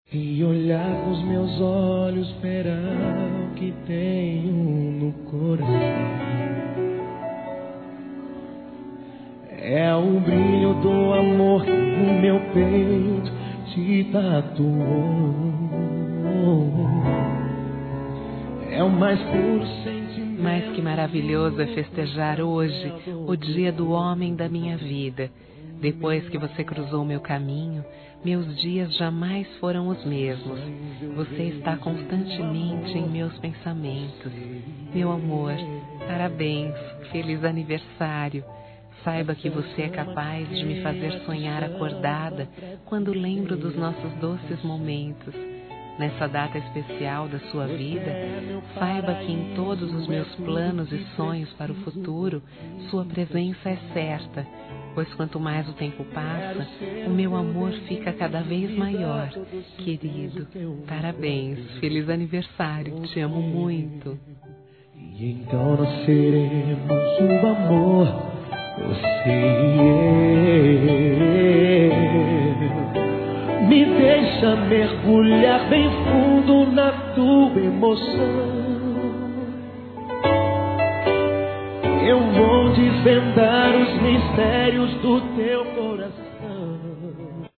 E olhar com os meus olhos, esperar o que tenho no coração. É o brilho do amor que o meu peito te tatuou. É o mais puro sentimento. Mas que maravilhoso é festejar hoje o dia do homem da minha vida. Depois que você cruzou meu caminho, meus dias jamais foram os mesmos. Você está constantemente em meus pensamentos. Meu amor, parabéns, feliz aniversário. Saiba que você é capaz de me fazer sonhar acordada quando lembro dos nossos doces momentos. Nessa data especial da sua vida, saiba que em todos os meus planos e sonhos para o futuro, sua presença é certa, pois quanto mais o tempo passa, o meu amor fica cada vez maior. Querido, parabéns, feliz aniversário, te amo muito. E então nós seremos um amor, você e eu. Me deixa mergulhar bem fundo na tua emoção. Eu vou desvendar os mistérios do teu coração.